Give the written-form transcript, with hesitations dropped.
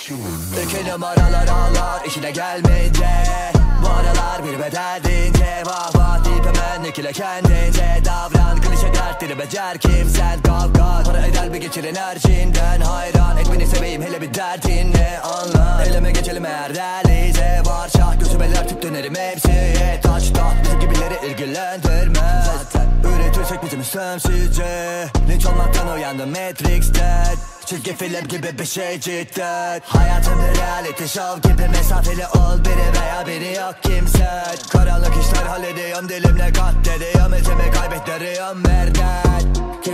İki numaralar ağlar işine gelmeyince, bu aralar bir bedel deyince, vah vah deyip hemen ikile kendince davran. Klişe dertleri becer kimsen, kavga para eder bir geçir enerjinden. Hayran et beni seveyim hele bir derdin ne anla. Eleme geçelim eğer değerliyse, var şah gözü beler tüp dönerim hepsi taçta. Bizim gibileri ilgilendirmez, zaten üretirsek bizim istemsizce. Linç olmaktan uyandım Matrix'ten, çizgi film gibi bir şey cidden. Hayatım bir reality show gibi, mesafeli ol biri veya biri yok kimsen. Karanlık işler hallediyorum, dilimle katlediyorum, izimi kaybettiriyorum birden.